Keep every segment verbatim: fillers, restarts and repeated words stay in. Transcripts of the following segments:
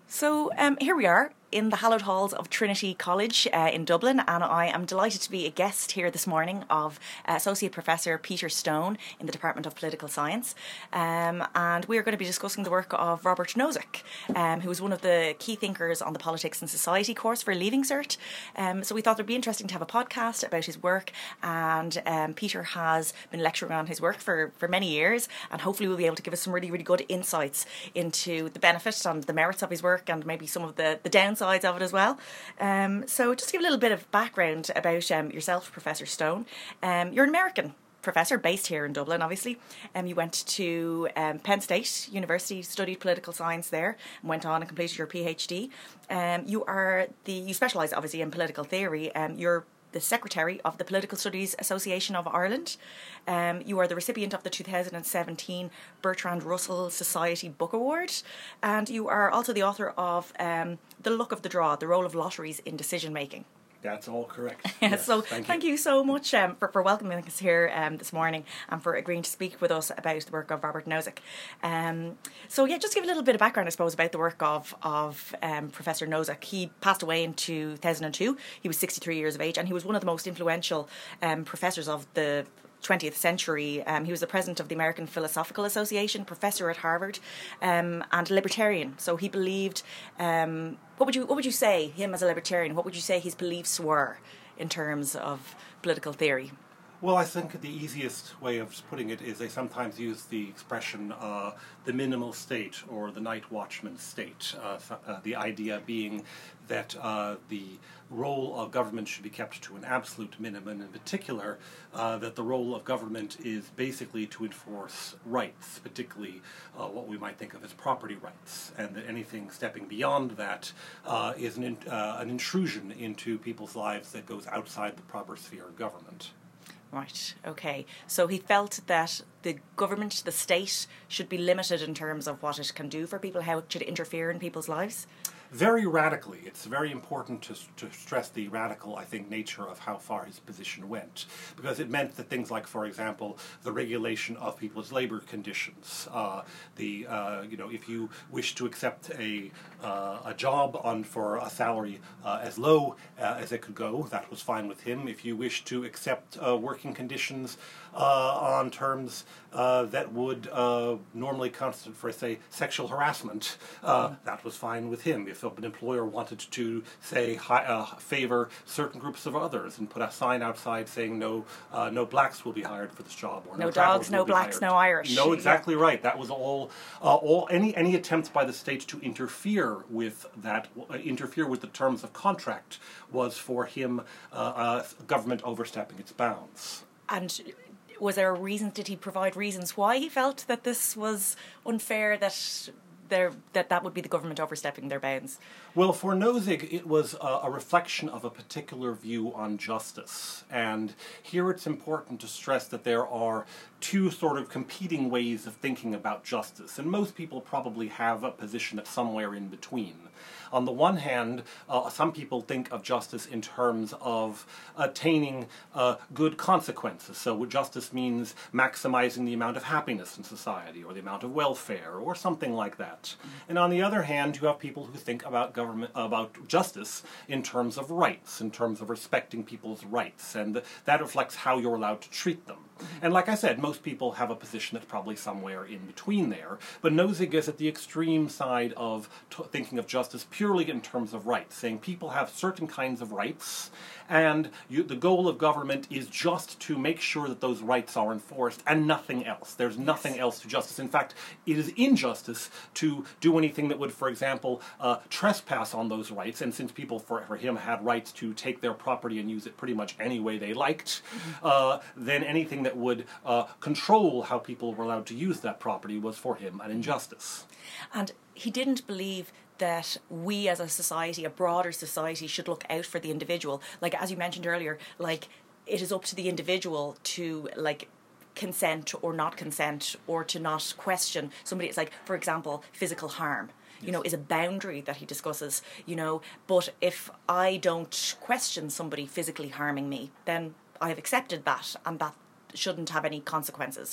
So um, here we are in the hallowed halls of Trinity College uh, in Dublin, and I am delighted to be a guest here this morning of uh, Associate Professor Peter Stone in the Department of Political Science. Um, and we are going to be discussing the work of Robert Nozick, um, who was one of the key thinkers on the Politics and Society course for Leaving Cert. Um, so we thought it would be interesting to have a podcast about his work, and um, Peter has been lecturing on his work for, for many years, and hopefully will be able to give us some really, really good insights into the benefits and the merits of his work, and maybe some of the, the downsides of it as well. Um, so just to give a little bit of background about um, yourself, Professor Stone. Um, you're an American professor based here in Dublin, obviously. Um, you went to um, Penn State University, studied political science there, and went on and completed your PhD. Um, you are the you specialise obviously in political theory. Um, you're the Secretary of the Political Studies Association of Ireland. Um, you are the recipient of the two thousand seventeen Bertrand Russell Society Book Award, and you are also the author of um, The Luck of the Draw, The Role of Lotteries in Decision Making. That's all correct. Yes, so thank, thank you. you so much um, for, for welcoming us here um, this morning and for agreeing to speak with us about the work of Robert Nozick. Um, so yeah, just give a little bit of background, I suppose, about the work of, of um, Professor Nozick. He passed away in two thousand two. He was sixty-three years of age, and he was one of the most influential um, professors of the twentieth century. Um, he was the president of the American Philosophical Association, professor at Harvard, um, and libertarian. So he believed. Um, what would you what would you say him as a libertarian? What would you say his beliefs were in terms of political theory? Well, I think the easiest way of putting it is they sometimes use the expression uh, the minimal state or the night watchman state. Uh, uh, the idea being that uh, the role of government should be kept to an absolute minimum, in particular uh, that the role of government is basically to enforce rights, particularly uh, what we might think of as property rights, and that anything stepping beyond that uh, is an, in, uh, an intrusion into people's lives that goes outside the proper sphere of government. Right, okay. So he felt that the government, the state, should be limited in terms of what it can do for people, how it should interfere in people's lives? Very radically. It's very important to, to stress the radical, I think, nature of how far his position went, because it meant that things like, for example, the regulation of people's labor conditions, uh, the uh, you know, if you wish to accept a uh, a job on for a salary uh, as low uh, as it could go, that was fine with him. If you wish to accept uh, working conditions uh, on terms uh, that would uh, normally constitute for, say, sexual harassment, uh, that was fine with him. If an employer wanted to, say, hi, uh, favor certain groups of others and put a sign outside saying no uh, no blacks will be hired for this job, or no, no dogs, no blacks, hired. no Irish. No, exactly yeah. right. That was all. Uh, all any any attempts by the state to interfere with that, uh, interfere with the terms of contract, was for him uh, uh, government overstepping its bounds. And was there a reason? Did he provide reasons why he felt that this was unfair? That There, that that would be the government overstepping their bounds? Well, for Nozick, it was a, a reflection of a particular view on justice. And here it's important to stress that there are two sort of competing ways of thinking about justice. And most people probably have a position that's somewhere in between. On the one hand, uh, some people think of justice in terms of attaining uh, good consequences. So justice means maximizing the amount of happiness in society, or the amount of welfare, or something like that. Mm-hmm. And on the other hand, you have people who think about government, about justice in terms of rights, in terms of respecting people's rights, and that reflects how you're allowed to treat them. Mm-hmm. And like I said, most people have a position that's probably somewhere in between there. But Nozick is at the extreme side of t- thinking of justice purely in terms of rights, saying people have certain kinds of rights, and you, the goal of government is just to make sure that those rights are enforced, and nothing else. There's nothing yes. else to justice. In fact, it is injustice to do anything that would, for example, uh, trespass on those rights, and since people, for, for him, had rights to take their property and use it pretty much any way they liked, mm-hmm. uh, then anything that would uh, control how people were allowed to use that property was, for him, an injustice. And he didn't believe that we as a society, a broader society, should look out for the individual. Like, as you mentioned earlier, like, it is up to the individual to, like, consent or not consent, or to not question somebody. It's like, for example, physical harm. Yes. You know, is a boundary that he discusses, you know, but if I don't question somebody physically harming me, then I have accepted that, and that shouldn't have any consequences.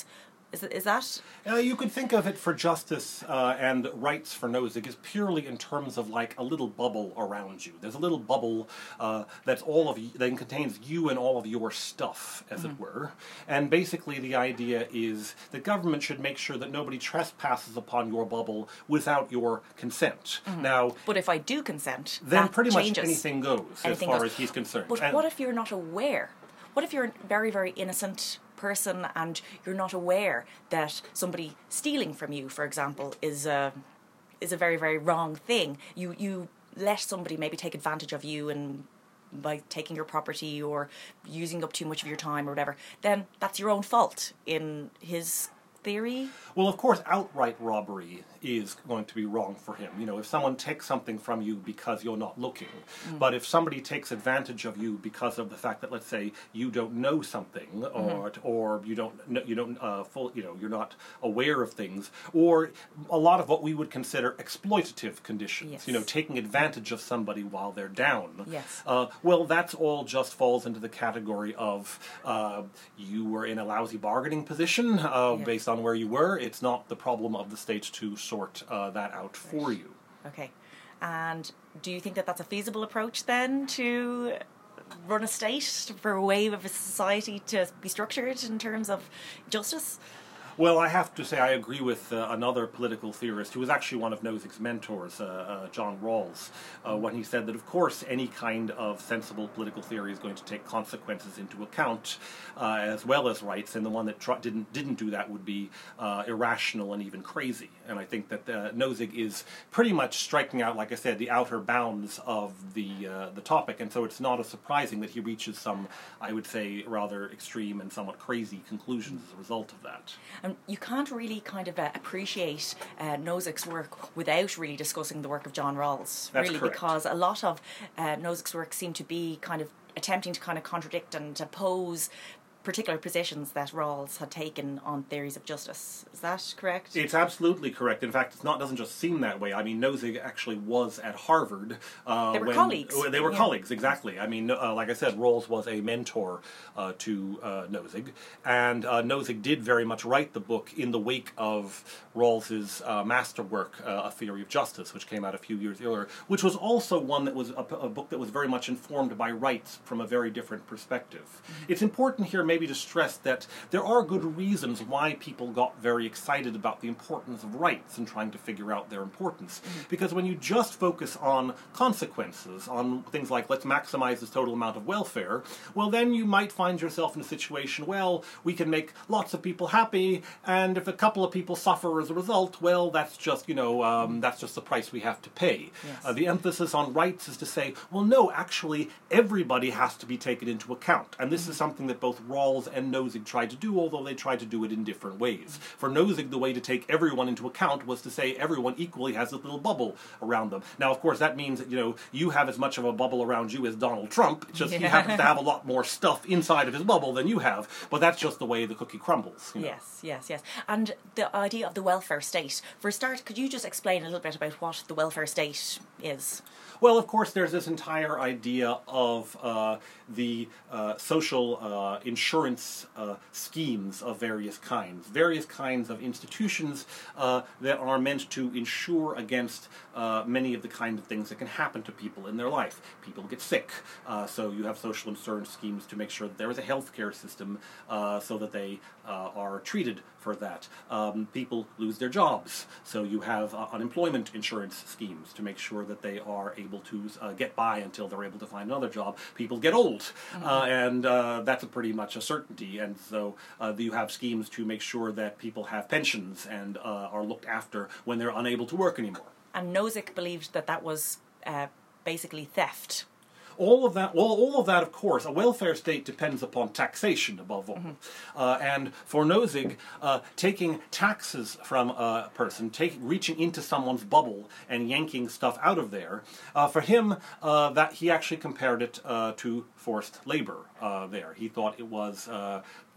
Is, is that? Uh, you could think of it for justice uh, and rights for Nozick as purely in terms of like a little bubble around you. There's a little bubble uh, that's all of you, that contains you and all of your stuff, as mm-hmm. it were. And basically the idea is that government should make sure that nobody trespasses upon your bubble without your consent. Mm-hmm. Now, but if I do consent, then that pretty changes. much anything goes anything as far goes. as he's concerned. But and what if you're not aware? What if you're a very, very innocent person and you're not aware that somebody stealing from you, for example, is a is a very, very wrong thing? You you let somebody maybe take advantage of you and by taking your property or using up too much of your time or whatever, then that's your own fault in his theory. Well, of course, outright robbery is going to be wrong for him. You know, if someone takes something from you because you're not looking, mm. but if somebody takes advantage of you because of the fact that, let's say, you don't know something, or mm-hmm. or you don't know, you don't uh, full, you know, you're not aware of things, or a lot of what we would consider exploitative conditions. Yes. You know, taking advantage of somebody while they're down. Yes. Uh, well, that's all just falls into the category of uh, you were in a lousy bargaining position uh, yes. based on where you were. It's not the problem of the state to sort uh, that out for you. Okay. And do you think that that's a feasible approach then to run a state, for a way of a society to be structured in terms of justice? Well, I have to say I agree with uh, another political theorist who was actually one of Nozick's mentors, uh, uh, John Rawls, uh, when he said that, of course, any kind of sensible political theory is going to take consequences into account, uh, as well as rights, and the one that tr- didn't didn't do that would be uh, irrational and even crazy. And I think that uh, Nozick is pretty much striking out, like I said, the outer bounds of the uh, the topic, and so it's not as surprising that he reaches some, I would say, rather extreme and somewhat crazy conclusions as a result of that. And you can't really kind of uh, appreciate uh, Nozick's work without really discussing the work of John Rawls. That's really, correct. Because a lot of uh, Nozick's work seem to be kind of attempting to kind of contradict and oppose particular positions that Rawls had taken on theories of justice. Is that correct? It's absolutely correct. In fact, it's not doesn't just seem that way. I mean, Nozick actually was at Harvard. Uh, they were when, colleagues. They were yeah. colleagues, exactly. I mean, uh, like I said, Rawls was a mentor uh, to uh, Nozick, and uh, Nozick did very much write the book in the wake of Rawls's uh, masterwork, uh, A Theory of Justice, which came out a few years earlier, which was also one that was a, a book that was very much informed by rights from a very different perspective. Mm-hmm. It's important here maybe to stress that there are good reasons why people got very excited about the importance of rights and trying to figure out their importance. Mm-hmm. Because when you just focus on consequences, on things like let's maximize this total amount of welfare, well then you might find yourself in a situation, well, we can make lots of people happy, and if a couple of people suffer as a result, well, that's just, you know, um, that's just the price we have to pay. Yes. Uh, the emphasis on rights is to say, well, no, actually, everybody has to be taken into account. And this mm-hmm. is something that both Rawls and Nozick tried to do, although they tried to do it in different ways. For Nozick, the way to take everyone into account was to say everyone equally has a little bubble around them. Now, of course, that means that, you know, you have as much of a bubble around you as Donald Trump. It's just yeah. he happens to have a lot more stuff inside of his bubble than you have, but that's just the way the cookie crumbles. You know? Yes, yes, yes. And the idea of the welfare state. For a start, could you just explain a little bit about what the welfare state is? Well, of course, there's this entire idea of uh, the uh, social uh, insurance uh, schemes of various kinds, various kinds of institutions uh, that are meant to insure against uh, many of the kinds of things that can happen to people in their life. People get sick, uh, so you have social insurance schemes to make sure that there is a healthcare system uh, so that they uh, are treated for that. Um, people lose their jobs, so you have uh, unemployment insurance schemes to make sure that they are able to uh, get by until they're able to find another job. People get old, mm-hmm. uh, and uh, that's a pretty much a certainty, and so uh, you have schemes to make sure that people have pensions and uh, are looked after when they're unable to work anymore. And Nozick believed that that was uh, basically theft. All of that, well, all of that, of course, a welfare state depends upon taxation above all. Mm-hmm. Uh, and for Nozick, uh, taking taxes from a person, take, reaching into someone's bubble and yanking stuff out of there, uh, for him, uh, that he actually compared it uh, to forced labor uh, there. He thought it was, uh,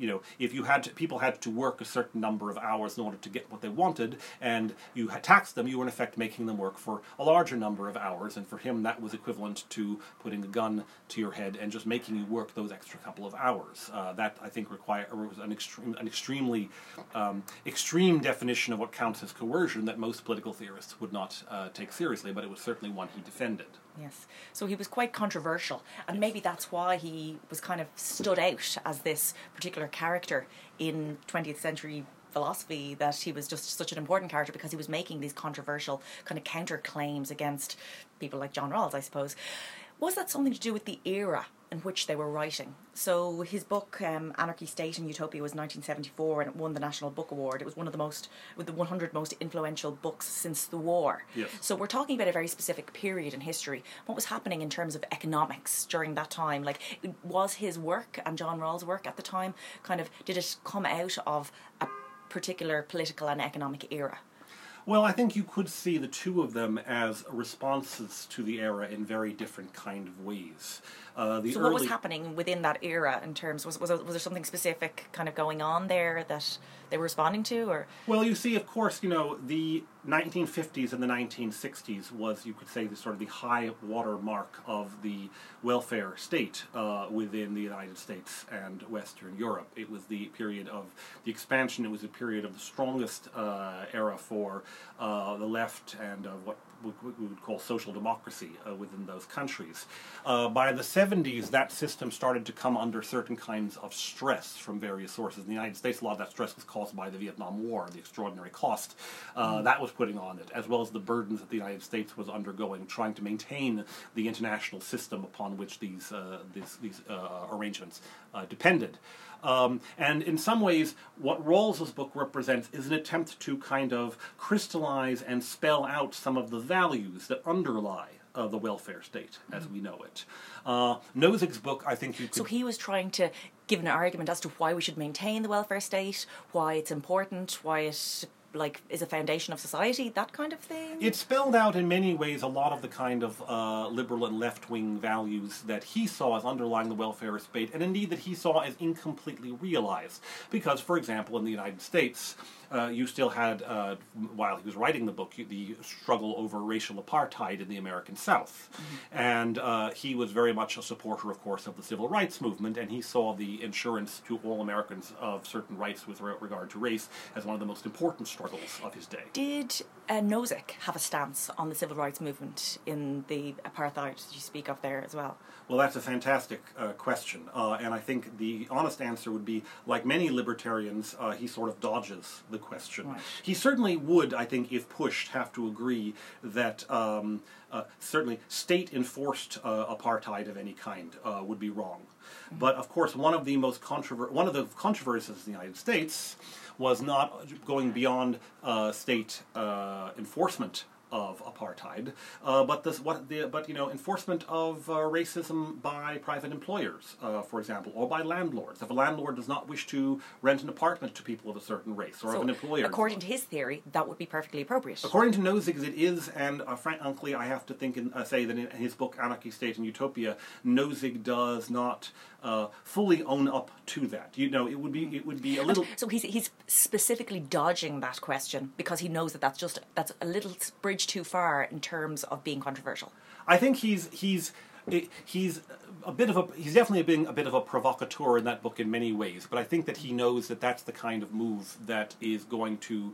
you know, if you had to, people had to work a certain number of hours in order to get what they wanted, and you had taxed them, you were in effect making them work for a larger number of hours, and for him that was equivalent to putting a gun to your head and just making you work those extra couple of hours. Uh, that, I think, require was an extreme, an extremely um, extreme definition of what counts as coercion that most political theorists would not uh, take seriously, but it was certainly one he defended. Yes. So he was quite controversial, and maybe that's why he was kind of stood out as this particular character in twentieth century philosophy, that he was just such an important character because he was making these controversial kind of counter claims against people like John Rawls, I suppose. Was that something to do with the era in which they were writing? So his book, um, Anarchy, State and Utopia, was nineteen seventy-four, and it won the National Book Award. It was one of the most, with the one hundred most influential books since the war. Yes. So we're talking about a very specific period in history. What was happening in terms of economics during that time? Like, was his work and John Rawls' work at the time kind of, did it come out of a particular political and economic era? Well, I think you could see the two of them as responses to the era in very different kind of ways. Uh, the so early... what was happening within that era in terms, was, was, was there something specific kind of going on there that they were responding to? Or Well, you see, of course, you know, the nineteen fifties and the nineteen sixties was, you could say, the sort of the high water mark of the welfare state uh, within the United States and Western Europe. It was the period of the expansion. It was a period of the strongest uh, era for uh, the left and of what we would call social democracy uh, within those countries. Uh, by the seventies, that system started to come under certain kinds of stress from various sources. In the United States, a lot of that stress was caused by the Vietnam War, the extraordinary cost uh, mm. that was putting on it, as well as the burdens that the United States was undergoing, trying to maintain the international system upon which these uh, these, these uh, arrangements uh, depended. Um, and in some ways, what Rawls's book represents is an attempt to kind of crystallize and spell out some of the values that underlie uh, the welfare state as we know it. Uh, Nozick's book, I think you could... So he was trying to give an argument as to why we should maintain the welfare state, why it's important, why it... like, is a foundation of society, that kind of thing? It spelled out in many ways a lot of the kind of uh, liberal and left-wing values that he saw as underlying the welfare state, and indeed that he saw as incompletely realized. Because, for example, in the United States, uh, you still had, uh, while he was writing the book, the struggle over racial apartheid in the American South. Mm-hmm. And uh, he was very much a supporter, of course, of the civil rights movement, and he saw the insurance to all Americans of certain rights with regard to race as one of the most important struggles of his day. Did uh, Nozick have a stance on the civil rights movement in the apartheid that you speak of there as well? Well, that's a fantastic uh, question, uh, and I think the honest answer would be, like many libertarians, uh, he sort of dodges the question. Right. He certainly would, I think, if pushed, have to agree that um, uh, certainly state-enforced uh, apartheid of any kind uh, would be wrong. Mm-hmm. But, of course, one of the most controver- one of the controversies in the United States was not going beyond uh, state uh, enforcement of apartheid, uh, but this, what the, but you know, enforcement of uh, racism by private employers, uh, for example, or by landlords. If a landlord does not wish to rent an apartment to people of a certain race, or so of an employer, according to his theory, that would be perfectly appropriate. According to Nozick, it is, and uh, frankly, I have to think and uh, say that in his book Anarchy, State and Utopia, Nozick does not uh, fully own up to that. You know, it would be it would be a little. So he's he's specifically dodging that question because he knows that that's just that's a little bridge too far in terms of being controversial. I think he's he's he's a bit of a he's definitely being a bit of a provocateur in that book in many ways, but I think that he knows that that's the kind of move that is going to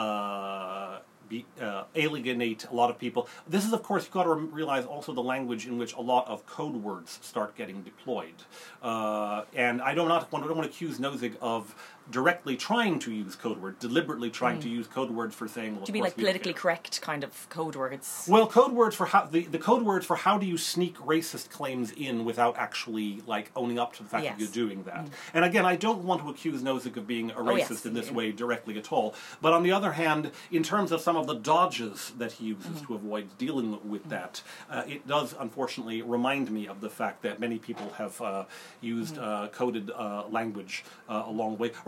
uh, be, uh, alienate a lot of people. This is, of course, you've got to realize also the language in which a lot of code words start getting deployed, uh, and I don't not want I don't want to accuse Nozick of directly trying to use code words, deliberately trying mm. to use code words for saying. Well, do you mean like politically correct kind of code words? Well, code words for how the, the code words for how do you sneak racist claims in without actually like owning up to the fact yes. that you're doing that. Mm. And again, I don't want to accuse Nozick of being a racist oh, yes. in this yeah. way directly at all. But on the other hand, in terms of some of the dodges that he uses mm. to avoid dealing with mm. that, uh, it does unfortunately remind me of the fact that many people have uh, used mm. uh, coded uh, language uh, along the way.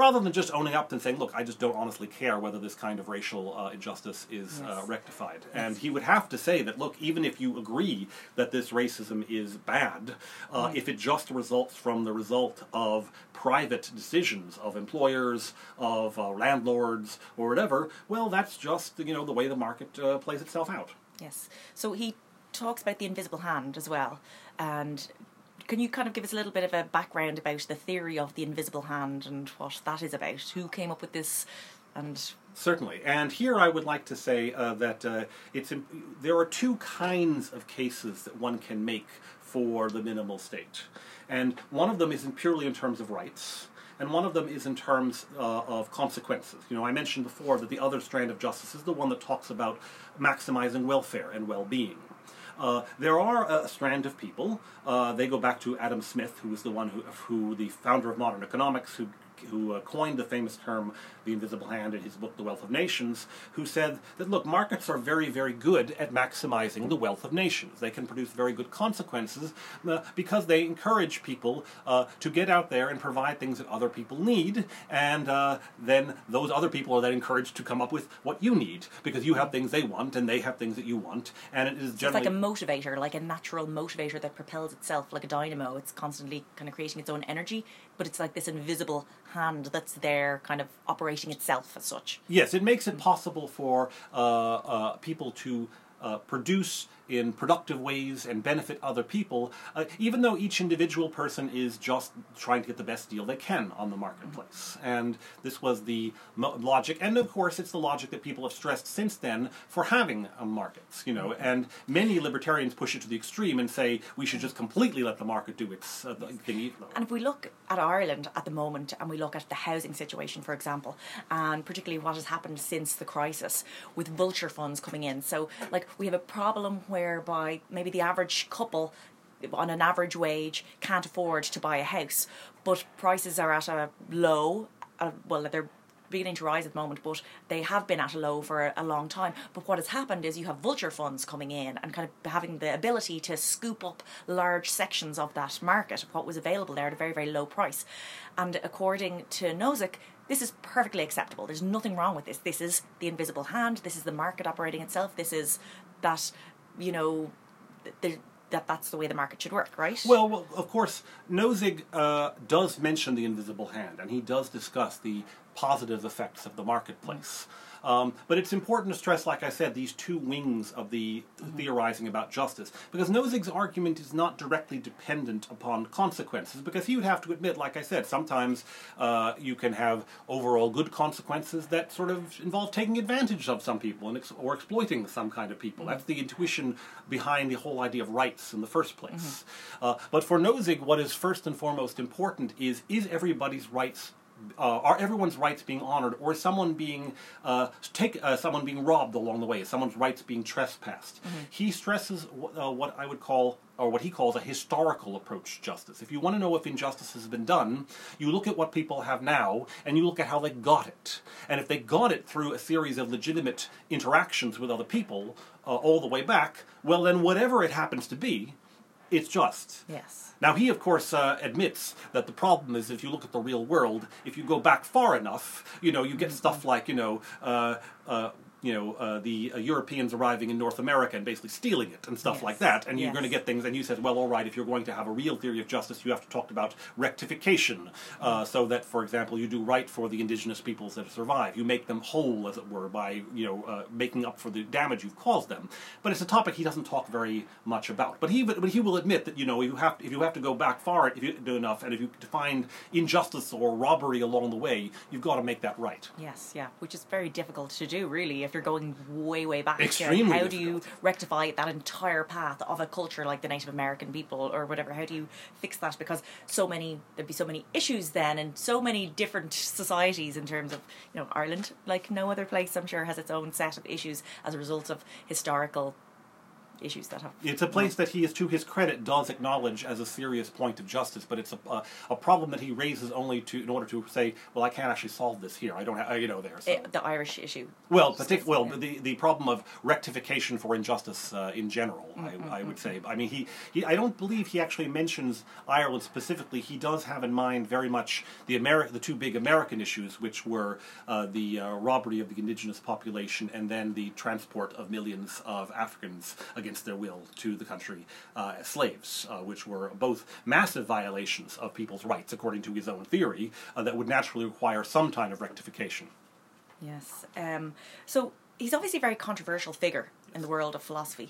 rather than just owning up and saying, look, I just don't honestly care whether this kind of racial uh, injustice is Yes. uh, rectified. Yes. And he would have to say that, look, even if you agree that this racism is bad, uh, Mm. if it just results from the result of private decisions of employers, of uh, landlords, or whatever, well, that's just, you know, the way the market uh, plays itself out. Yes. So he talks about the invisible hand as well. And can you kind of give us a little bit of a background about the theory of the invisible hand and what that is about? Who came up with this? And Certainly. And here I would like to say uh, that uh, it's imp- there are two kinds of cases that one can make for the minimal state. And one of them is in purely in terms of rights, and one of them is in terms uh, of consequences. You know, I mentioned before that the other strand of justice is the one that talks about maximizing welfare and well-being. Uh, there are a strand of people, uh, they go back to Adam Smith, who was the one who, who the founder of modern economics, who who uh, coined the famous term, the invisible hand, in his book, The Wealth of Nations, who said that, look, markets are very, very good at maximizing the wealth of nations. They can produce very good consequences uh, because they encourage people uh, to get out there and provide things that other people need, and uh, then those other people are then encouraged to come up with what you need, because you have things they want, and they have things that you want, and it is generally... it's like a motivator, like a natural motivator that propels itself like a dynamo. It's constantly kind of creating its own energy, but it's like this invisible hand that's there kind of operating itself as such. Yes, it makes it possible for uh, uh, people to uh, produce in productive ways and benefit other people, uh, even though each individual person is just trying to get the best deal they can on the marketplace. And this was the mo- logic, and of course it's the logic that people have stressed since then for having uh, markets, you know, and many libertarians push it to the extreme and say we should just completely let the market do its uh, thing. And if we look at Ireland at the moment, and we look at the housing situation, for example, and particularly what has happened since the crisis with vulture funds coming in, so like we have a problem whereby maybe the average couple on an average wage can't afford to buy a house, but prices are at a low, uh, well, they're beginning to rise at the moment, but they have been at a low for a long time. But what has happened is you have vulture funds coming in and kind of having the ability to scoop up large sections of that market, of what was available there at a very, very low price. And according to Nozick, this is perfectly acceptable. There's nothing wrong with this. This is the invisible hand. This is the market operating itself. This is that, you know, the, that that's the way the market should work, right? Well, well of course, Nozick uh, does mention the invisible hand, and he does discuss the positive effects of the marketplace. Um, but it's important to stress, like I said, these two wings of the mm-hmm. theorizing about justice, because Nozick's argument is not directly dependent upon consequences, because he would have to admit, like I said, sometimes uh, you can have overall good consequences that sort of involve taking advantage of some people and ex- or exploiting some kind of people. Mm-hmm. That's the intuition behind the whole idea of rights in the first place. Mm-hmm. Uh, but for Nozick, what is first and foremost important is, is everybody's rights Uh, are everyone's rights being honored, or is someone being uh, take uh, someone being robbed along the way? Is someone's rights being trespassed? Mm-hmm. He stresses w- uh, what I would call, or what he calls, a historical approach to justice. If you want to know if injustice has been done, you look at what people have now, and you look at how they got it. And if they got it through a series of legitimate interactions with other people uh, all the way back, well, then whatever it happens to be, it's just. Yes. Now, he, of course, uh, admits that the problem is if you look at the real world, if you go back far enough, you know, you get stuff like, you know, uh, uh, you know, uh, the uh, Europeans arriving in North America and basically stealing it and stuff yes. like that. And you're yes. going to get things, and you said, well, all right, if you're going to have a real theory of justice, you have to talk about rectification, uh, so that, for example, you do right for the indigenous peoples that survive. You make them whole, as it were, by, you know, uh, making up for the damage you've caused them. But it's a topic he doesn't talk very much about. But he, but he will admit that, you know, you have, if you have to go back far if you do enough, and if you find injustice or robbery along the way, you've got to make that right. Yes, yeah, which is very difficult to do, really, if you're going way, way back. Extremely How difficult. do you rectify that entire path of a culture like the Native American people or whatever? How do you fix that? Because so many, there'd be so many issues then, and so many different societies in terms of, you know, Ireland, like no other place, I'm sure, has its own set of issues as a result of historical issues that have... It's a place that he is, to his credit, does acknowledge as a serious point of justice, but it's a, a, a problem that he raises only to in order to say, well, I can't actually solve this here. I don't have, you know, there. So. It, the Irish issue. Well, partic- well, yeah. the the problem of rectification for injustice uh, in general, mm-hmm, I, I would mm-hmm. say. I mean, he, he, I don't believe he actually mentions Ireland specifically. He does have in mind very much the Ameri- the two big American issues, which were uh, the uh, robbery of the indigenous population and then the transport of millions of Africans against their will to the country uh, as slaves, uh, which were both massive violations of people's rights, according to his own theory, uh, that would naturally require some kind of rectification. Yes. Um, so he's obviously a very controversial figure in the world of philosophy.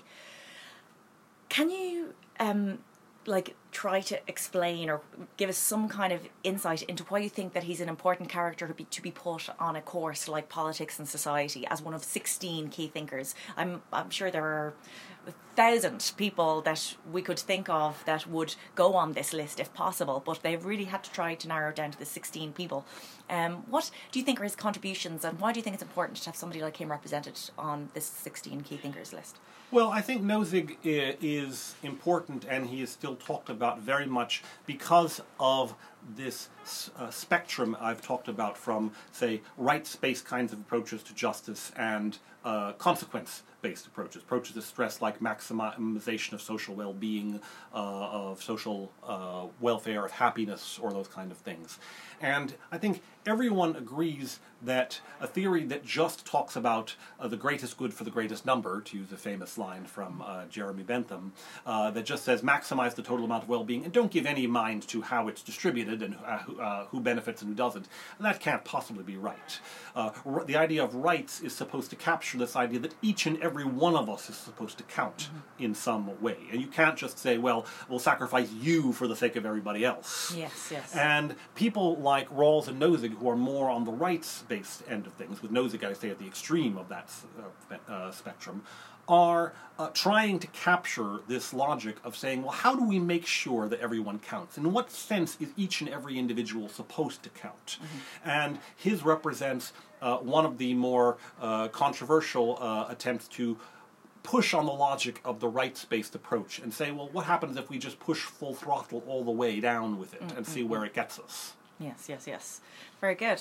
Can you, um, like, try to explain or give us some kind of insight into why you think that he's an important character to be to be put on a course like Politics and Society as one of sixteen key thinkers? I'm I'm sure there are a thousand people that we could think of that would go on this list if possible, but they've really had to try to narrow it down to the sixteen people. Um, what do you think are his contributions, and why do you think it's important to have somebody like him represented on this sixteen key thinkers list? Well, I think Nozick is important, and he is still talked about very much because of this uh, spectrum I've talked about from, say, rights-based kinds of approaches to justice and uh, consequence-based approaches, approaches that stress like maximization of social well-being, uh, of social uh, welfare, of happiness, or those kind of things. And I think everyone agrees that a theory that just talks about uh, the greatest good for the greatest number, to use a famous line from uh, Jeremy Bentham, uh, that just says maximize the total amount of well-being and don't give any mind to how it's distributed and uh, who, uh, who benefits and who doesn't, that can't possibly be right. Uh, r- the idea of rights is supposed to capture this idea that each and every one of us is supposed to count mm-hmm. in some way. And you can't just say, well, we'll sacrifice you for the sake of everybody else. Yes, yes. And people like Rawls and Nozick, who are more on the rights-based end of things, with Nozick, I say, at the extreme of that uh, uh, spectrum, are uh, trying to capture this logic of saying, well, how do we make sure that everyone counts? In what sense is each and every individual supposed to count? Mm-hmm. And his represents uh, one of the more uh, controversial uh, attempts to push on the logic of the rights-based approach and say, well, what happens if we just push full throttle all the way down with it mm-hmm. and see where it gets us? Yes, yes, yes. Very good.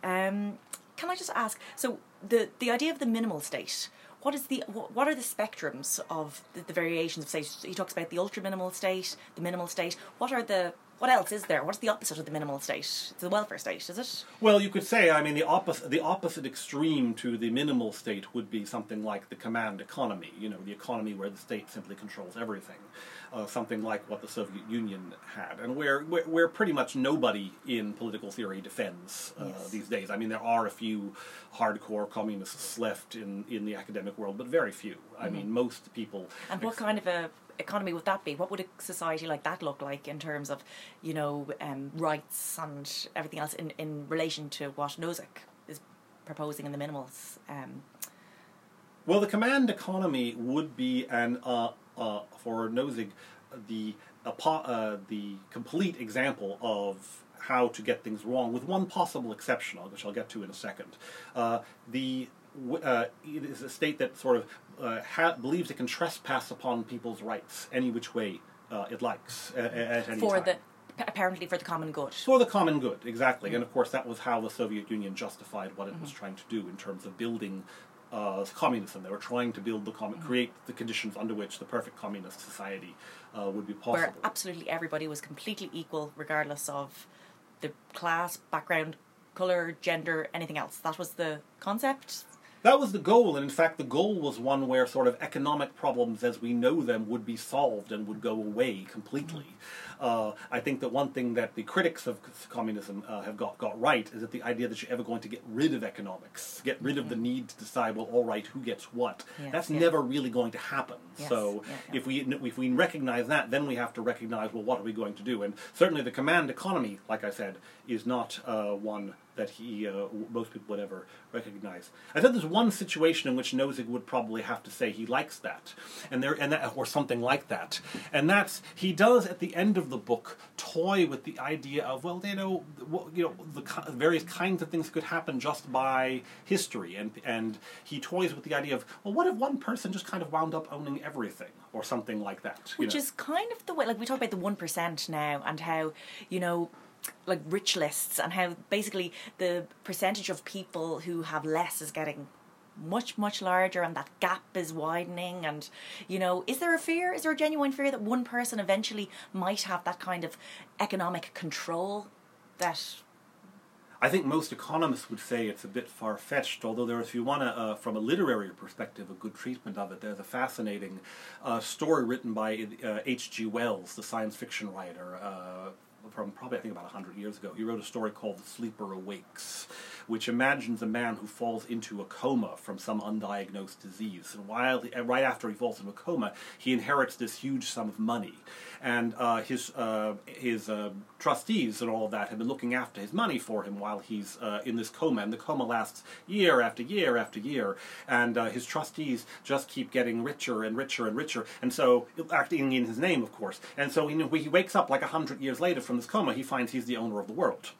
Um, can I just ask, so the, the idea of the minimal state, what is the what are the spectrums of the, the variations of state? He talks about the ultra minimal state, the minimal state. What are the what else is there? What's the opposite of the minimal state? It's the welfare state, is it? Well, you could say, I mean, the opposite the opposite extreme to the minimal state would be something like the command economy. You know, the economy where the state simply controls everything. Uh, something like what the Soviet Union had, and where, where where pretty much nobody in political theory defends uh, yes. these days. I mean, there are a few hardcore communists left in, in the academic world, but very few. Mm-hmm. I mean, most people... And what ex- kind of a economy would that be? What would a society like that look like in terms of, you know, um, rights and everything else in, in relation to what Nozick is proposing in the minimals? Um, well, the command economy would be an... Uh, Uh, for Nozick, the uh, the complete example of how to get things wrong, with one possible exception, which I'll get to in a second. Uh, the uh, it is a state that sort of uh, ha- believes it can trespass upon people's rights any which way uh, it likes at, at any for time. The apparently for the common good. For the common good, exactly. Mm-hmm. And of course, that was how the Soviet Union justified what it mm-hmm. was trying to do in terms of building Uh, communism. They were trying to build the com- mm-hmm. create the conditions under which the perfect communist society uh, would be possible. Where absolutely everybody was completely equal, regardless of the class, background, colour, gender, anything else. That was the concept. That was the goal, and in fact the goal was one where sort of economic problems as we know them would be solved and would go away completely. Mm-hmm. Uh, I think that one thing that the critics of communism uh, have got, got right is that the idea that you're ever going to get rid of economics, get rid mm-hmm. of the need to decide, well, all right, who gets what, yes, that's yeah. never really going to happen. Yes, so yeah, yeah. if we if we recognize that, then we have to recognize, well, what are we going to do? And certainly the command economy, like I said, is not uh, one that he uh, most people would ever recognize. I said there's one situation in which Nozick would probably have to say he likes that, and there and that, or something like that, and that's he does at the end of the book toy with the idea of, well, you know, you know the various kinds of things could happen just by history, and and he toys with the idea of, well, what if one person just kind of wound up owning everything or something like that, which know? is kind of the way, like we talk about the one percent now, and how, you know, like rich lists, and how basically the percentage of people who have less is getting much, much larger, and that gap is widening. And, you know, is there a fear, is there a genuine fear that one person eventually might have that kind of economic control that... I think most economists would say it's a bit far-fetched, although there, if you want to, uh, from a literary perspective, a good treatment of it, there's a fascinating uh, story written by uh, H G Wells, the science fiction writer, uh, from probably, I think, about one hundred years ago. He wrote a story called The Sleeper Awakes, which imagines a man who falls into a coma from some undiagnosed disease. And while, right after he falls into a coma, he inherits this huge sum of money. And uh, his uh, his uh, trustees and all of that have been looking after his money for him while he's uh, in this coma. And the coma lasts year after year after year. And uh, his trustees just keep getting richer and richer and richer. And so, acting in his name, of course. And so when he wakes up like a hundred years later from this coma, he finds he's the owner of the world.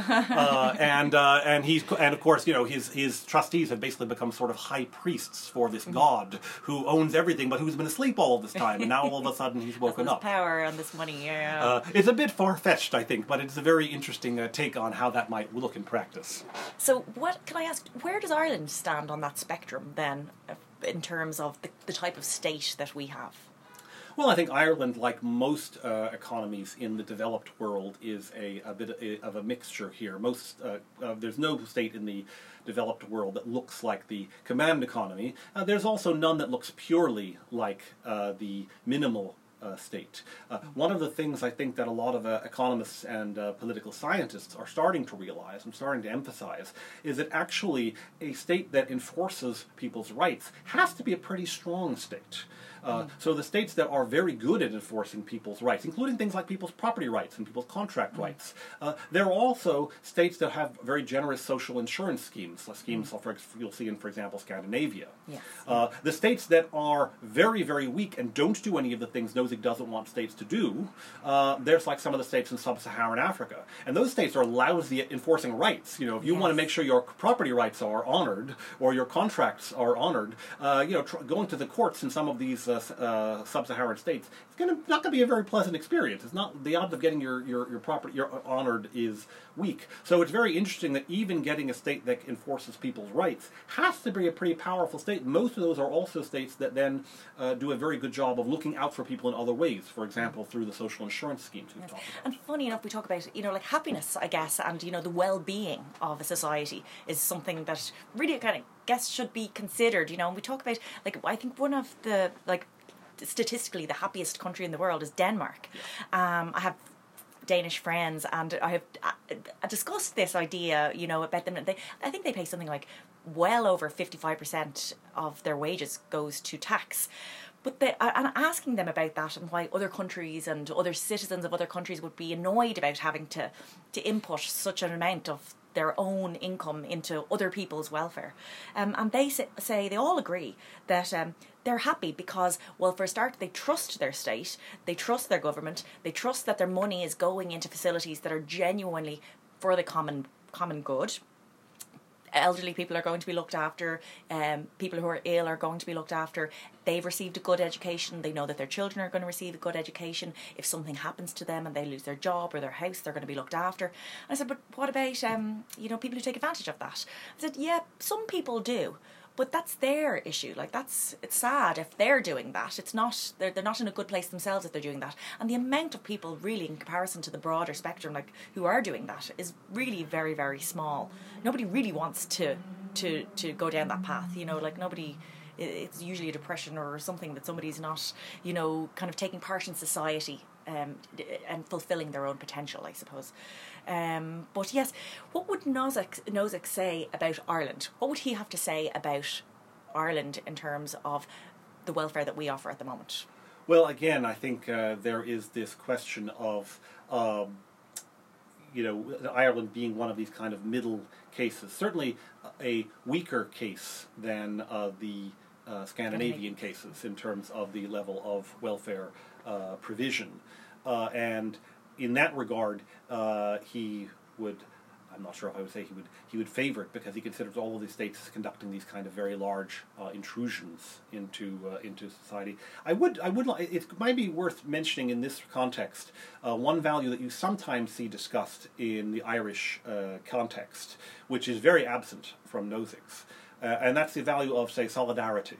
uh, and uh, and he's and of course, you know, his his trustees have basically become sort of high priests for this god who owns everything, but who's been asleep all of this time. And now all of a sudden he's woken up. Power on this money, yeah. Uh, it's a bit far-fetched, I think, but it's a very interesting uh, take on how that might look in practice. So, what can I ask? Where does Ireland stand on that spectrum then, in terms of the, the type of state that we have? Well, I think Ireland, like most uh, economies in the developed world, is a, a bit of a mixture here. Most uh, uh, there's no state in the developed world that looks like the command economy. Uh, there's also none that looks purely like uh, the minimal Uh, state. Uh, one of the things I think that a lot of uh, economists and uh, political scientists are starting to realize and starting to emphasize is that actually a state that enforces people's rights has to be a pretty strong state. Uh, so the states that are very good at enforcing people's rights, including things like people's property rights and people's contract mm. rights, uh, there are also states that have very generous social insurance schemes, like schemes mm. for, you'll see in, for example, Scandinavia. Yes. Uh, the states that are very, very weak and don't do any of the things Nozick doesn't want states to do, uh, there's like some of the states in sub-Saharan Africa. And those states are lousy at enforcing rights. You know, if you yes. want to make sure your property rights are honored or your contracts are honored, uh, you know, tr- going to the courts in some of these uh, uh, sub-Saharan states, it's gonna, not going to be a very pleasant experience. It's not, the odds of getting your, your, your property your honored is weak. So it's very interesting that even getting a state that enforces people's rights has to be a pretty powerful state. Most of those are also states that then uh, do a very good job of looking out for people in other ways, for example, through the social insurance schemes we've yes. talked about. And funny enough, we talk about, you know, like happiness, I guess, and, you know, the well-being of a society is something that really kind of, guess, should be considered, you know, and we talk about, like, I think one of the, like, statistically the happiest country in the world is Denmark. Yeah. Um, I have Danish friends, and I have I discussed this idea, you know, about them. They, I think they pay something like well over fifty-five percent of their wages goes to tax. But they, and asking them about that and why other countries and other citizens of other countries would be annoyed about having to, to input such an amount of their own income into other people's welfare. Um, and they say, say, they all agree that um, they're happy because, well, for a start, they trust their state, they trust their government, they trust that their money is going into facilities that are genuinely for the common common good. Elderly people are going to be looked after, um, people who are ill are going to be looked after. They've received a good education, they know that their children are going to receive a good education. If something happens to them and they lose their job or their house, they're going to be looked after. And I said, but what about um, you know, people who take advantage of that? I said, yeah, some people do. But that's their issue. Like, that's, it's sad if they're doing that. It's not, they're, they're not in a good place themselves if they're doing that. And the amount of people really, in comparison to the broader spectrum, like, who are doing that is really very, very small. Nobody really wants to, to, to go down that path, you know, like, nobody, it's usually a depression or something that somebody's not, you know, kind of taking part in society um, and fulfilling their own potential, I suppose. Um, but yes, what would Nozick, Nozick say about Ireland? What would he have to say about Ireland in terms of the welfare that we offer at the moment? Well, again, I think uh, there is this question of, um, you know, Ireland being one of these kind of middle cases, certainly a weaker case than uh, the uh, Scandinavian cases in terms of the level of welfare uh, provision. Uh, and in that regard, uh, he would, I'm not sure if I would say he would he would favor it, because he considers all of these states as conducting these kind of very large uh, intrusions into uh, into society. I would I would li- it might be worth mentioning in this context uh, one value that you sometimes see discussed in the Irish uh, context, which is very absent from Nozick's, uh, and that's the value of, say, solidarity.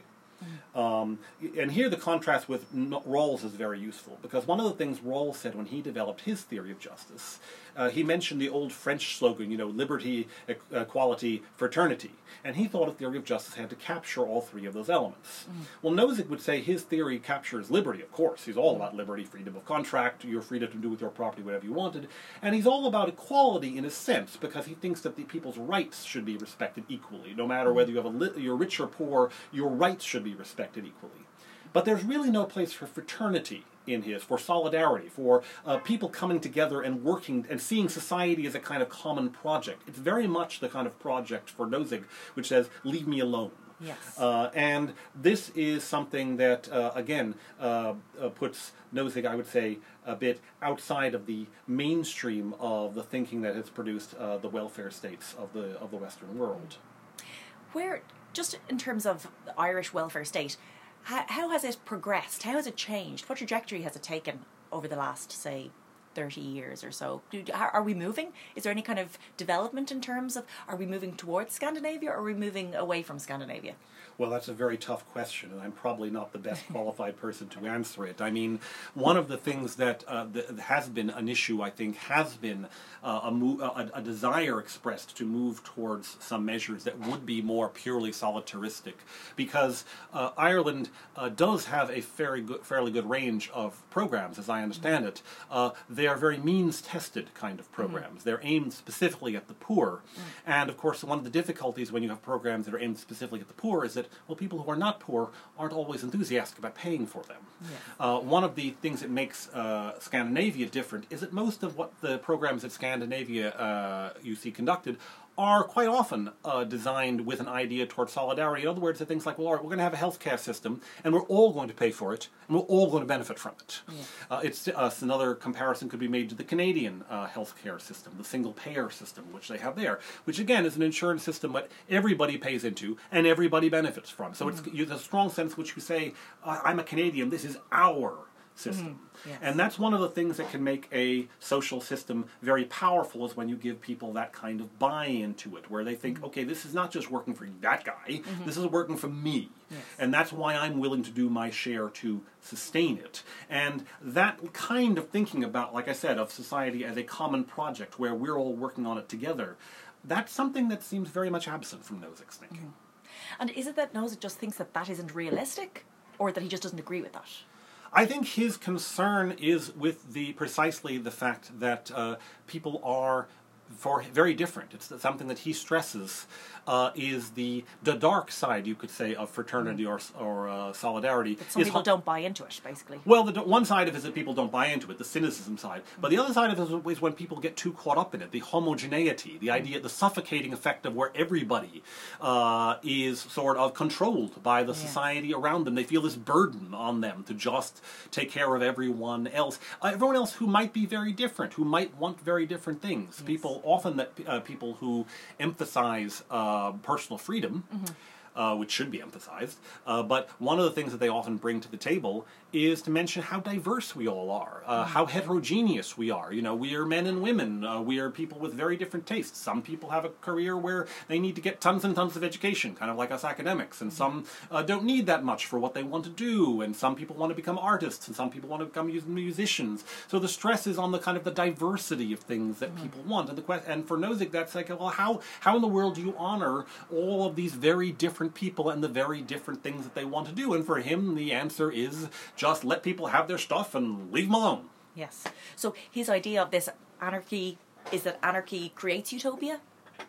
Um, and here the contrast with Rawls is very useful, because one of the things Rawls said when he developed his theory of justice, uh, he mentioned the old French slogan, you know, liberty, equality, fraternity. And he thought a theory of justice had to capture all three of those elements. Mm. Well, Nozick would say his theory captures liberty, of course. He's all about liberty, freedom of contract, your freedom to do with your property whatever you wanted. And he's all about equality in a sense, because he thinks that the people's rights should be respected equally. No matter whether you have a li- you're rich or poor, your rights should be respected equally. But there's really no place for fraternity in his, for solidarity, for uh, people coming together and working and seeing society as a kind of common project. It's very much the kind of project for Nozick which says, leave me alone. Yes. Uh, and this is something that, uh, again, uh, uh, puts Nozick, I would say, a bit outside of the mainstream of the thinking that has produced uh, the welfare states of the of the Western world. Where, just in terms of the Irish welfare state, how, how has it progressed? How has it changed? What trajectory has it taken over the last, say, thirty years or so? Do, are we moving? Is there any kind of development in terms of, are we moving towards Scandinavia, or are we moving away from Scandinavia? Well, that's a very tough question, and I'm probably not the best qualified person to answer it. I mean, one of the things that, uh, that has been an issue, I think, has been uh, a, mo- a, a desire expressed to move towards some measures that would be more purely solitaristic, because uh, Ireland uh, does have a very good, fairly good range of programs, as I understand it. Uh, they are very means-tested kind of programs. Mm-hmm. They're aimed specifically at the poor, mm-hmm. and of course, one of the difficulties when you have programs that are aimed specifically at the poor is that, well, people who are not poor aren't always enthusiastic about paying for them. Yes. Uh, one of the things that makes uh, Scandinavia different is that most of what the programs that Scandinavia uh, you see conducted are quite often uh, designed with an idea towards solidarity. In other words, they're things like, well, all right, we're going to have a healthcare system, and we're all going to pay for it, and we're all going to benefit from it. Yeah. Uh, it's uh, another comparison could be made to the Canadian uh, healthcare system, the single-payer system, which they have there, which again is an insurance system that everybody pays into and everybody benefits from. So mm-hmm. it's, it's a strong sense which you say, I'm a Canadian, this is our system. Mm-hmm. Yes. And that's one of the things that can make a social system very powerful, is when you give people that kind of buy-in to it, where they think, mm-hmm. okay, this is not just working for that guy, mm-hmm. this is working for me. Yes. And that's why I'm willing to do my share to sustain it. And that kind of thinking about, like I said, of society as a common project where we're all working on it together, that's something that seems very much absent from Nozick's thinking. Mm-hmm. And is it that Nozick just thinks that that isn't realistic, or that he just doesn't agree with that? I think his concern is with the precisely the fact that uh, people are for very different. It's something that he stresses uh, is the the dark side, you could say, of fraternity or or uh, solidarity. But some people ho- don't buy into it, basically. Well, the one side of it is that people don't buy into it, the cynicism side. Mm-hmm. But the other side of it is when people get too caught up in it, the homogeneity, the idea, the suffocating effect of where everybody uh, is sort of controlled by the yeah. society around them. They feel this burden on them to just take care of everyone else. Uh, everyone else who might be very different, who might want very different things. Yes. People often that uh, people who emphasize uh, personal freedom, mm-hmm. uh, which should be emphasized, uh, but one of the things that they often bring to the table is to mention how diverse we all are, uh, mm-hmm. how heterogeneous we are. You know, we are men and women. Uh, we are people with very different tastes. Some people have a career where they need to get tons and tons of education, kind of like us academics, and mm-hmm. some uh, don't need that much for what they want to do, and some people want to become artists, and some people want to become musicians. So the stress is on the kind of the diversity of things that mm-hmm. people want. And the que- and for Nozick, that's like, well, how how in the world do you honor all of these very different people and the very different things that they want to do? And for him, the answer is just let people have their stuff and leave them alone. Yes. So his idea of this anarchy is that anarchy creates utopia?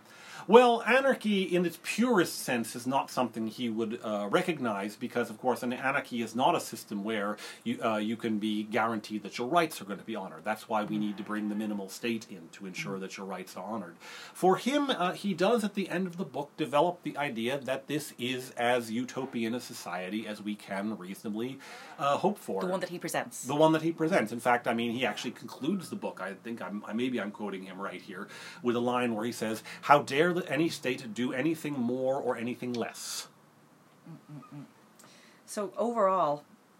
Well, anarchy in its purest sense is not something he would uh, recognize because, of course, an anarchy is not a system where you, uh, you can be guaranteed that your rights are going to be honored. That's why we need to bring the minimal state in to ensure that your rights are honored. For him, uh, he does at the end of the book develop the idea that this is as utopian a society as we can reasonably uh, hope for. The one that he presents. The one that he presents. In fact, I mean, he actually concludes the book, I think I'm, maybe I'm quoting him right here, with a line where he says, "How dare any state do anything more or anything less?" Mm-mm-mm. So overall,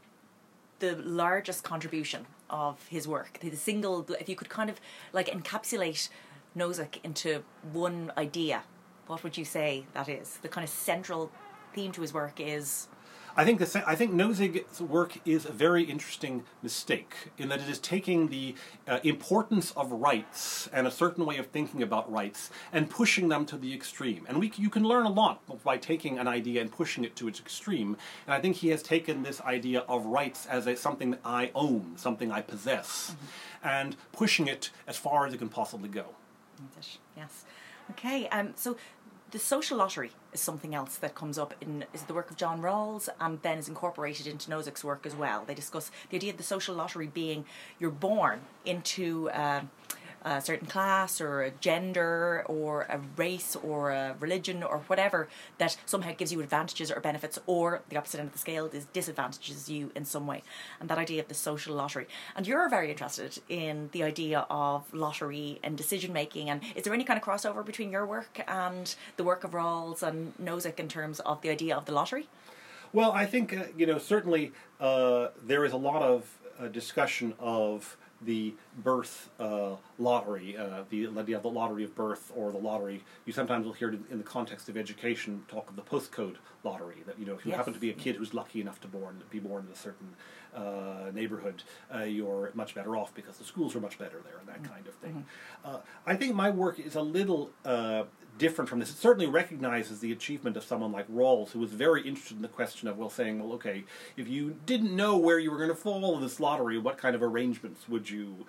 the largest contribution of his work, the single, if you could kind of like encapsulate Nozick into one idea, what would you say that is? The kind of central theme to his work is... I think the I think Nozick's work is a very interesting mistake in that it is taking the uh, importance of rights and a certain way of thinking about rights and pushing them to the extreme. And we you can learn a lot by taking an idea and pushing it to its extreme. And I think he has taken this idea of rights as a something that I own, something I possess, mm-hmm. and pushing it as far as it can possibly go. Yes. Okay. Um. So. The social lottery is something else that comes up in is the work of John Rawls and then is incorporated into Nozick's work as well. They discuss the idea of the social lottery being you're born into uh, a certain class or a gender or a race or a religion or whatever that somehow gives you advantages or benefits, or the opposite end of the scale is disadvantages you in some way. And that idea of the social lottery. And you're very interested in the idea of lottery and decision making. And is there any kind of crossover between your work and the work of Rawls and Nozick in terms of the idea of the lottery? Well, I think, uh, you know, certainly uh, there is a lot of uh, discussion of the birth uh, lottery, uh, the idea of the lottery of birth, or the lottery. You sometimes will hear it in the context of education talk of the postcode lottery. That, you know, if you yes. happen to be a kid who's lucky enough to born be born in a certain uh, neighborhood, uh, you're much better off because the schools are much better there and that mm-hmm. kind of thing. Mm-hmm. Uh, I think my work is a little uh, different from this. It certainly recognizes the achievement of someone like Rawls, who was very interested in the question of, well, saying, well, okay, if you didn't know where you were going to fall in this lottery, what kind of arrangements would you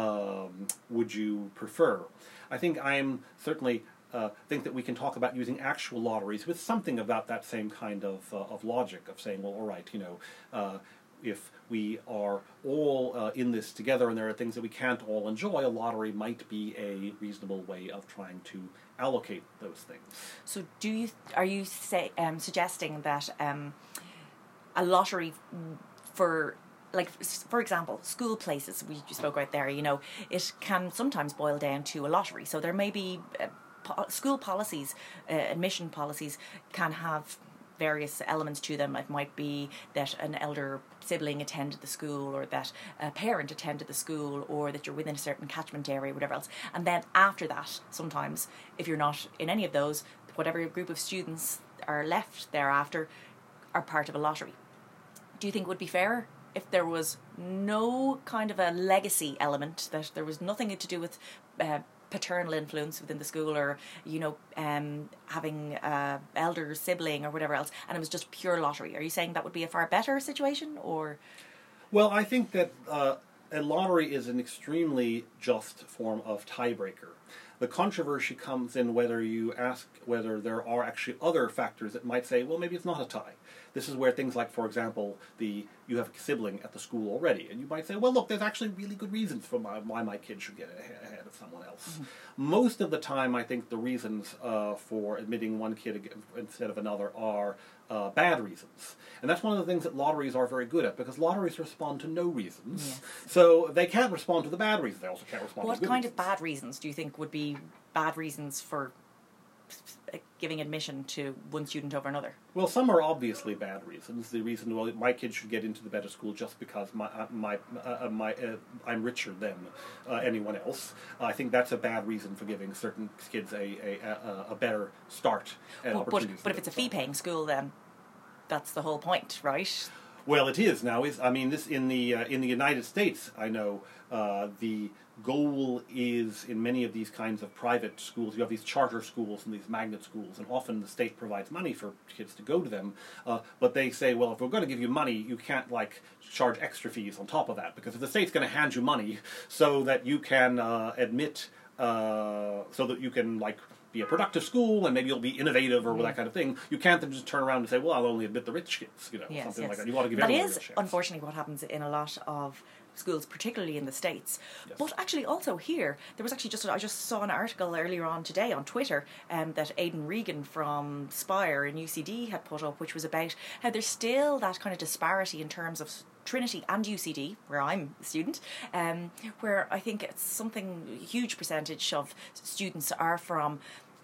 um, would you prefer? I think I'm certainly uh, think that we can talk about using actual lotteries with something about that same kind of uh, of logic of saying, well, all right, you know, uh, if we are all uh, in this together and there are things that we can't all enjoy, a lottery might be a reasonable way of trying to allocate those things. So do you, are you say, um, suggesting that um, a lottery for, like, for example, school places, we spoke right there, you know, it can sometimes boil down to a lottery. So there may be uh, po- school policies, uh, admission policies can have various elements to them. It might be that an elder sibling attended the school, or that a parent attended the school, or that you're within a certain catchment area, whatever else. And then after that, sometimes, if you're not in any of those, whatever group of students are left thereafter are part of a lottery. Do you think it would be fair if there was no kind of a legacy element, that there was nothing to do with uh, paternal influence within the school, or, you know, um, having a elder sibling or whatever else, and it was just pure lottery? Are you saying that would be a far better situation, or? Well, I think that uh, a lottery is an extremely just form of tiebreaker. The controversy comes in whether you ask whether there are actually other factors that might say, well, maybe it's not a tie. This is where things like, for example, the you have a sibling at the school already, and you might say, well, look, there's actually really good reasons for my, why my kid should get ahead of someone else. Mm-hmm. Most of the time, I think the reasons uh, for admitting one kid instead of another are uh, bad reasons. And that's one of the things that lotteries are very good at, because lotteries respond to no reasons. Yes. So they can't respond to the bad reasons. They also can't respond what to the good kind reasons. of bad reasons do you think would be bad reasons for giving admission to one student over another? Well, some are obviously bad reasons. The reason, well, my kid should get into the better school just because my uh, my uh, my uh, I'm richer than uh, anyone else. Uh, I think that's a bad reason for giving certain kids a a, a, a better start and well, opportunities. But, but if it's a fee-paying school, then that's the whole point, right? Well, it is now. Is I mean, this in the uh, in the United States, I know uh, the goal is in many of these kinds of private schools. You have these charter schools and these magnet schools, and often the state provides money for kids to go to them. Uh, but they say, well, if we're going to give you money, you can't like charge extra fees on top of that, because if the state's going to hand you money so that you can uh, admit, uh, so that you can like be a productive school and maybe you'll be innovative or mm. that kind of thing. You can't then just turn around and say, well, I'll only admit the rich kids, you know, yes, something yes. like that. You want to give that everyone is, a chance. Unfortunately, what happens in a lot of schools, particularly in the States. Yes. But actually also here, there was actually just, I just saw an article earlier on today on Twitter um, that Aidan Regan from Spire in U C D had put up, which was about how there's still that kind of disparity in terms of Trinity and U C D, where I'm a student, um, where I think it's something, a huge percentage of students are from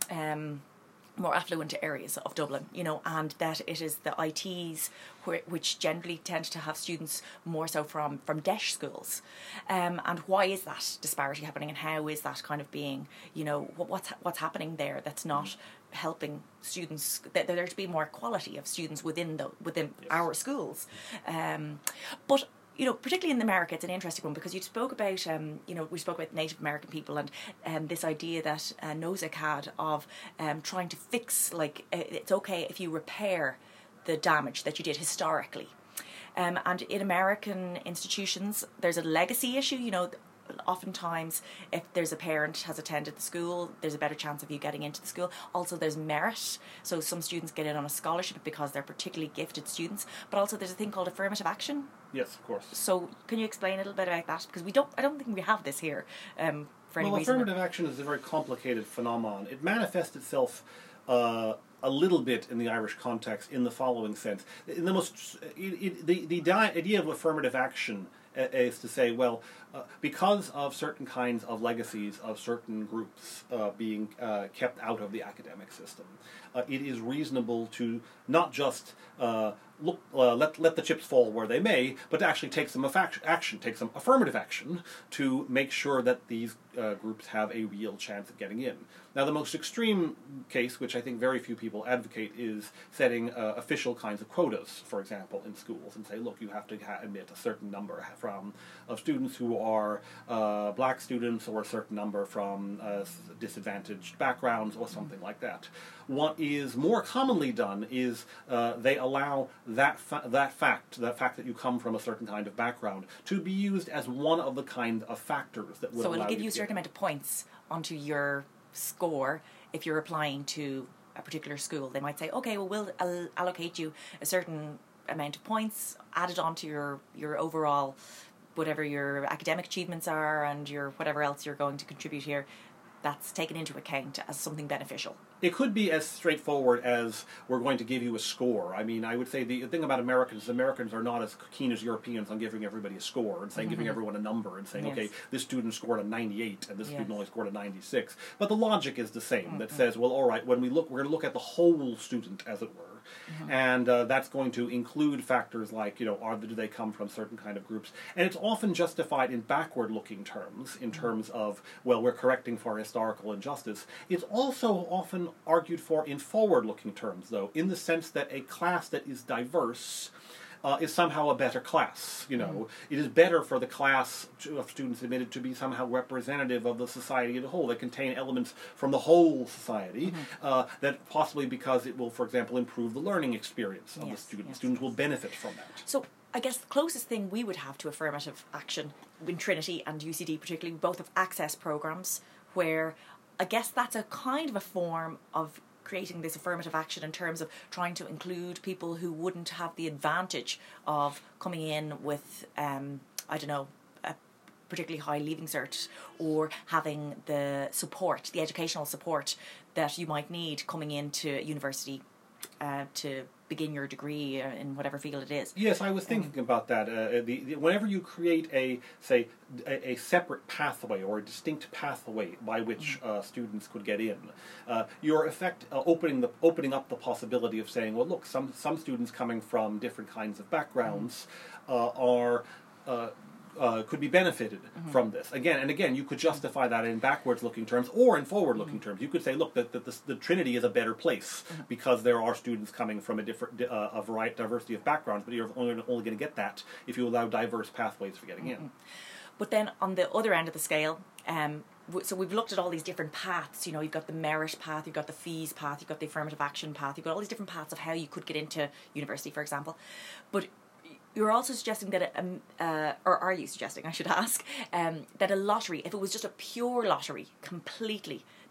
um, more affluent areas of Dublin, you know, and that it is the I Ts where, which generally tend to have students more so from, from D E S H schools. Um, and why is that disparity happening, and how is that kind of being, you know, what, what's, what's happening there that's not helping students, that there to be more quality of students within the within yes. our schools. Um, but you know, particularly in America, it's an interesting one because you spoke about, um, you know, we spoke about Native American people and um, this idea that uh, Nozick had of um, trying to fix, like, uh, it's okay if you repair the damage that you did historically. Um, and in American institutions, there's a legacy issue, you know. Oftentimes, if there's a parent has attended the school, there's a better chance of you getting into the school. Also, there's merit. So some students get in on a scholarship because they're particularly gifted students. But also, there's a thing called affirmative action. Yes, of course. So, can you explain a little bit about that? Because we don't, I don't think we have this here. Um, for any well, reason. affirmative action is a very complicated phenomenon. It manifests itself Uh, a little bit in the Irish context in the following sense. In the most, it, it, the the di- idea of affirmative action is to say, well, uh, because of certain kinds of legacies of certain groups uh, being uh, kept out of the academic system, uh, it is reasonable to not just uh, look, uh, let let the chips fall where they may, but to actually take some action, action take some affirmative action to make sure that these uh, groups have a real chance of getting in. Now, the most extreme case, which I think very few people advocate, is setting uh, official kinds of quotas, for example, in schools, and say, look, you have to ha- admit a certain number from of students who are uh, black students, or a certain number from uh, disadvantaged backgrounds, or something like that. What is more commonly done is uh, they allow that fa- that fact, that fact that you come from a certain kind of background, to be used as one of the kind of factors that would so allow it'll give you you a certain in. amount of points onto your score if you're applying to a particular school. They might say, okay, well, we'll al- allocate you a certain amount of points added onto your your overall, whatever your academic achievements are and your whatever else you're going to contribute here. That's taken into account as something beneficial. It could be as straightforward as we're going to give you a score. I mean, I would say the thing about Americans is Americans are not as keen as Europeans on giving everybody a score and saying, mm-hmm. giving everyone a number and saying, yes. okay, this student scored a ninety-eight and this yes. student only scored a ninety-six. But the logic is the same, mm-hmm. that says, well, all right, when we look, we're going to look at the whole student, as it were. Mm-hmm. And uh, that's going to include factors like, you know, are do they come from certain kind of groups? And it's often justified in backward-looking terms, in mm-hmm. terms of, well, we're correcting for historical injustice. It's also often argued for in forward-looking terms, though, in the sense that a class that is diverse Uh, is somehow a better class. You know, mm-hmm. It is better for the class to, of students admitted to be somehow representative of the society as a whole. They contain elements from the whole society, mm-hmm. uh, that possibly because it will, for example, improve the learning experience of yes, the students. Yes, students yes. will benefit from that. So I guess the closest thing we would have to affirmative action in Trinity and U C D particularly, we both have access programs where I guess that's a kind of a form of creating this affirmative action in terms of trying to include people who wouldn't have the advantage of coming in with, um, I don't know, a particularly high leaving cert, or having the support, the educational support that you might need coming into university uh, to begin your degree in whatever field it is. Yes, I was thinking um, about that. Uh, the, the, whenever you create a, say, a, a separate pathway or a distinct pathway by which mm-hmm. uh, students could get in, uh, you're effect uh, opening the opening up the possibility of saying, well, look, some some students coming from different kinds of backgrounds mm-hmm. uh, are. Uh, Uh, could be benefited mm-hmm. from this. Again and again, you could justify that in backwards-looking terms or in forward-looking mm-hmm. terms. You could say, look, that the, the, the Trinity is a better place mm-hmm. because there are students coming from a different, uh, a variety, diversity of backgrounds, but you're only, only going to get that if you allow diverse pathways for getting mm-hmm. in. But then on the other end of the scale, um, w- so we've looked at all these different paths. You know, you've got the merit path, you've got the fees path, you've got the affirmative action path, you've got all these different paths of how you could get into university, for example. But you're also suggesting that, a, um, uh, or are you suggesting, I should ask, um, that a lottery, if it was just a pure lottery, completely,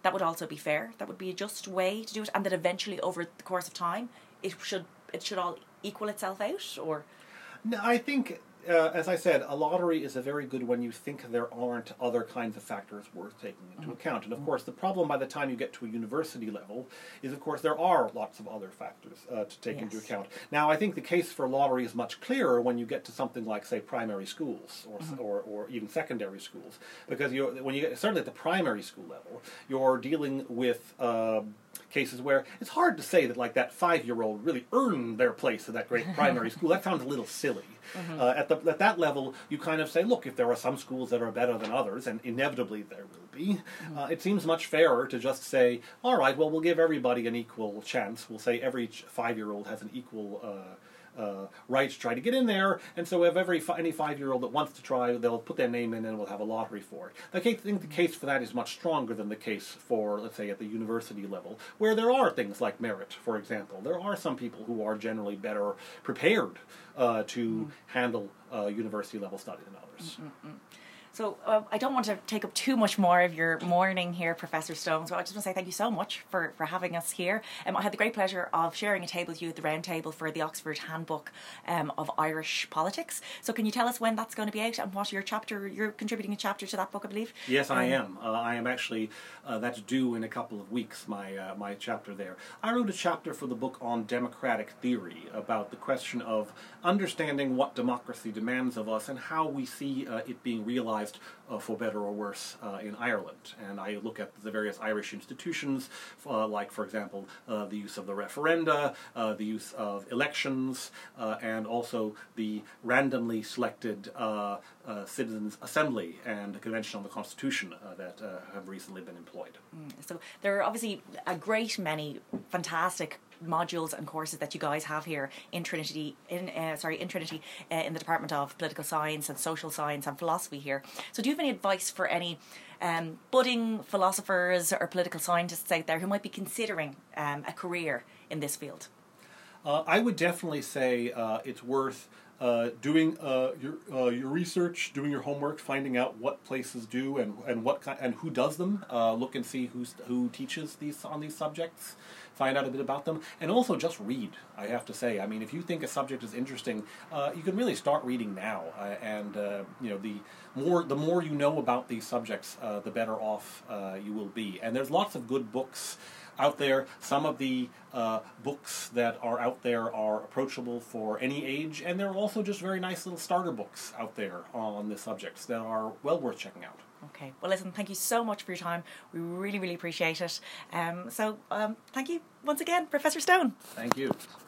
that would also be fair. That would be a just way to do it, and that eventually, over the course of time, it should it should all equal itself out, or... No, I think, uh, as I said, a lottery is a very good when you think there aren't other kinds of factors worth taking into mm-hmm. account. And of course, the problem by the time you get to a university level is, of course, there are lots of other factors uh, to take yes. into account. Now, I think the case for lottery is much clearer when you get to something like, say, primary schools or mm-hmm. or, or even secondary schools, because you when you get certainly at the primary school level, you're dealing with Uh, cases where it's hard to say that, like, that five-year-old really earned their place at that great primary school. That sounds a little silly. Mm-hmm. Uh, at the at that level, you kind of say, look, if there are some schools that are better than others, and inevitably there will be, mm-hmm. uh, it seems much fairer to just say, all right, well, we'll give everybody an equal chance. We'll say every five-year-old has an equal uh, Uh, right to try to get in there, and so if every fi- any five-year-old that wants to try, they'll put their name in and we'll have a lottery for it. I think the case for that is much stronger than the case for, let's say, at the university level, where there are things like merit, for example. There are some people who are generally better prepared uh, to mm. handle uh, university-level study than others. Mm-mm-mm. So uh, I don't want to take up too much more of your morning here, Professor Stone, so I just want to say thank you so much for, for having us here. Um, I had the great pleasure of sharing a table with you at the round table for the Oxford Handbook um, of Irish Politics. So can you tell us when that's going to be out and what your chapter, you're contributing a chapter to that book, I believe? Yes, um, I am. Uh, I am actually, uh, that's due in a couple of weeks, my, uh, my chapter there. I wrote a chapter for the book on democratic theory about the question of understanding what democracy demands of us and how we see uh, it being realized Uh, for better or worse uh, in Ireland. And I look at the various Irish institutions, uh, like, for example, uh, the use of the referenda, uh, the use of elections, uh, and also the randomly selected uh, uh, Citizens' Assembly and the Convention on the Constitution uh, that uh, have recently been employed. Mm, so there are obviously a great many fantastic modules and courses that you guys have here in Trinity, in uh, sorry, in Trinity, uh, in the Department of Political Science and Social Science and Philosophy here. So do you have any advice for any um, budding philosophers or political scientists out there who might be considering um, a career in this field? Uh, I would definitely say uh, it's worth uh, doing uh, your uh, your research, doing your homework, finding out what places do and and what kind, and who does them. Uh, look and see who's who teaches these on these subjects. Find out a bit about them, and also just read. I have to say, I mean, if you think a subject is interesting, uh, you can really start reading now. Uh, and uh, you know, the more the more you know about these subjects, uh, the better off uh, you will be. And there's lots of good books out there. Some of the uh, books that are out there are approachable for any age, and there are also just very nice little starter books out there on the subjects that are well worth checking out. Okay. Well, listen, thank you so much for your time. We really, really appreciate it. Um, so, um, thank you once again, Professor Stone. Thank you.